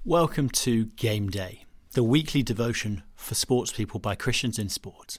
Welcome to Game Day, the weekly devotion for sports people by Christians in sport.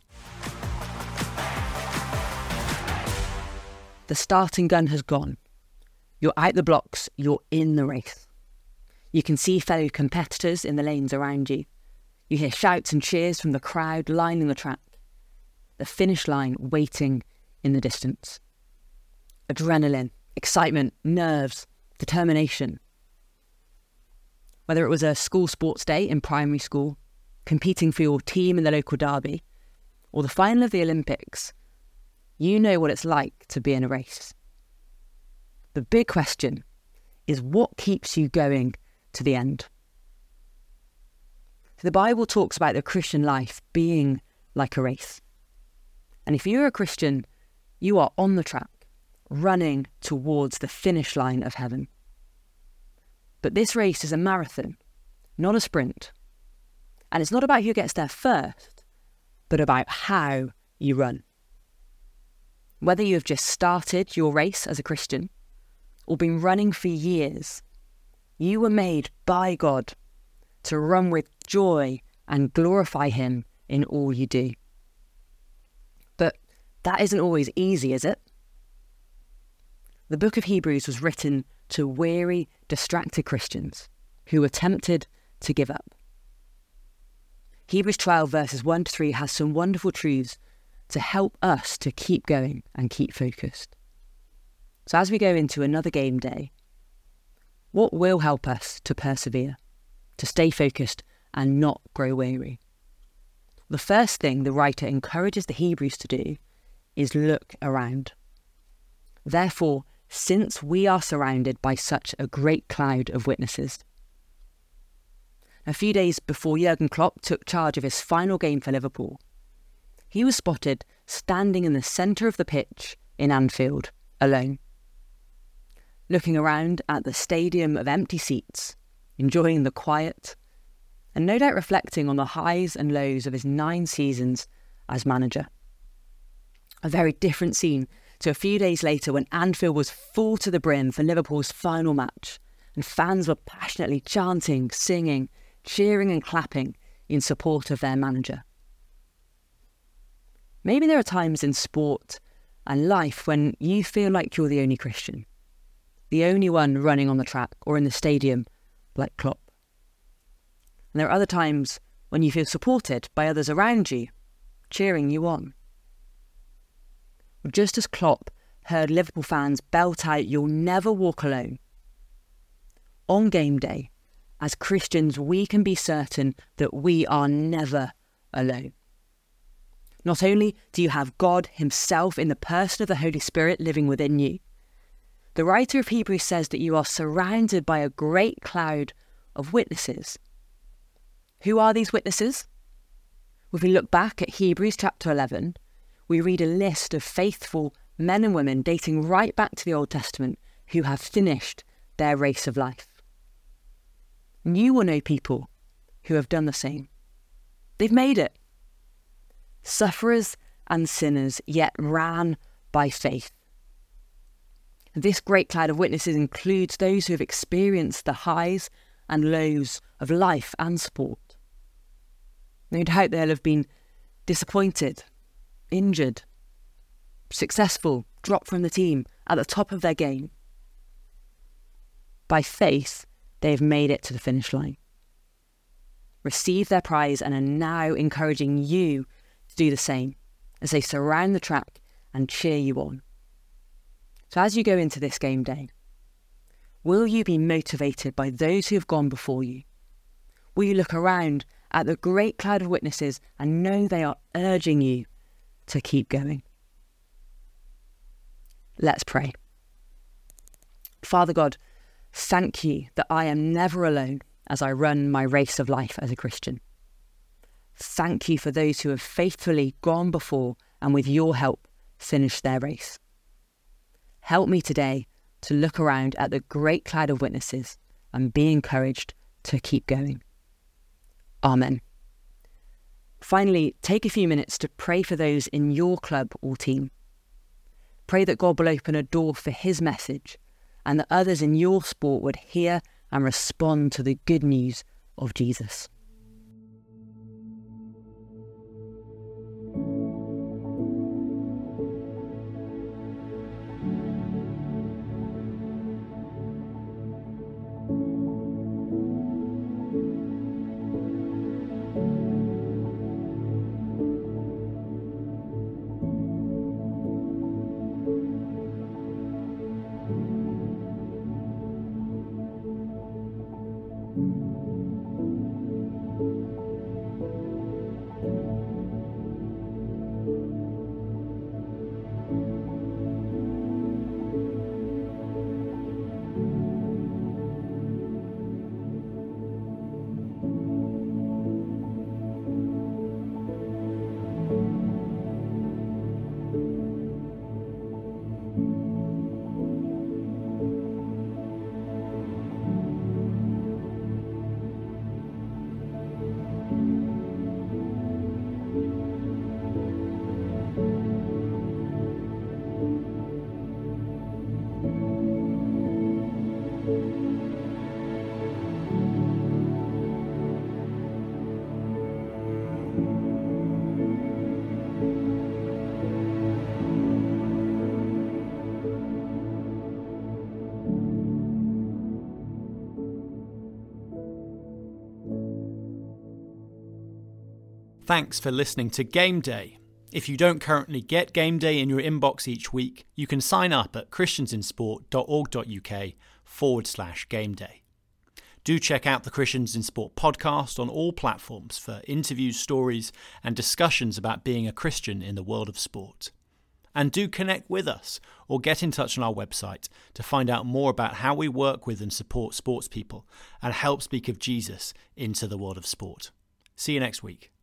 The starting gun has gone. You're out the blocks, you're in the race. You can see fellow competitors in the lanes around you. You hear shouts and cheers from the crowd lining the track. The finish line waiting in the distance. Adrenaline, excitement, nerves, determination. Whether it was a school sports day in primary school, competing for your team in the local derby, or the final of the Olympics, you know what it's like to be in a race. The big question is, what keeps you going to the end? So the Bible talks about the Christian life being like a race. And if you're a Christian, you are on the track, running towards the finish line of heaven. But this race is a marathon, not a sprint. And it's not about who gets there first, but about how you run. Whether you have just started your race as a Christian or been running for years, you were made by God to run with joy and glorify Him in all you do. But that isn't always easy, is it? The book of Hebrews was written to weary, distracted Christians who were tempted to give up. Hebrews 12 verses 1 to 3 has some wonderful truths to help us to keep going and keep focused. So as we go into another game day, what will help us to persevere, to stay focused and not grow weary? The first thing the writer encourages the Hebrews to do is look around. Therefore, since we are surrounded by such a great cloud of witnesses. A few days before Jurgen Klopp took charge of his final game for Liverpool, he was spotted standing in the centre of the pitch in Anfield, alone. Looking around at the stadium of empty seats, enjoying the quiet, and no doubt reflecting on the highs and lows of his 9 seasons as manager. A very different scene to a few days later when Anfield was full to the brim for Liverpool's final match, and fans were passionately chanting, singing, cheering and clapping in support of their manager. Maybe there are times in sport and life when you feel like you're the only Christian, the only one running on the track or in the stadium like Klopp. And there are other times when you feel supported by others around you, cheering you on. Just as Klopp heard Liverpool fans belt out, "You'll never walk alone," on game day, as Christians, we can be certain that we are never alone. Not only do you have God Himself in the person of the Holy Spirit living within you, the writer of Hebrews says that you are surrounded by a great cloud of witnesses. Who are these witnesses? If we look back at Hebrews chapter 11, we read a list of faithful men and women dating right back to the Old Testament who have finished their race of life. And you will know people who have done the same. They've made it. Sufferers and sinners, yet ran by faith. This great cloud of witnesses includes those who have experienced the highs and lows of life and sport. No doubt they'll have been disappointed, injured, successful, dropped from the team, at the top of their game. By faith, they have made it to the finish line, received their prize, and are now encouraging you to do the same as they surround the track and cheer you on. So as you go into this game day, will you be motivated by those who have gone before you? Will you look around at the great cloud of witnesses and know they are urging you to keep going? Let's pray. Father God, thank you that I am never alone as I run my race of life as a Christian. Thank you for those who have faithfully gone before and with your help finished their race. Help me today to look around at the great cloud of witnesses and be encouraged to keep going. Amen. Finally, take a few minutes to pray for those in your club or team. Pray that God will open a door for His message and that others in your sport would hear and respond to the good news of Jesus. Thanks for listening to Game Day. If you don't currently get Game Day in your inbox each week, you can sign up at christiansinsport.org.uk/Game Day. Do check out the Christians in Sport podcast on all platforms for interviews, stories, and discussions about being a Christian in the world of sport. And do connect with us or get in touch on our website to find out more about how we work with and support sports people and help speak of Jesus into the world of sport. See you next week.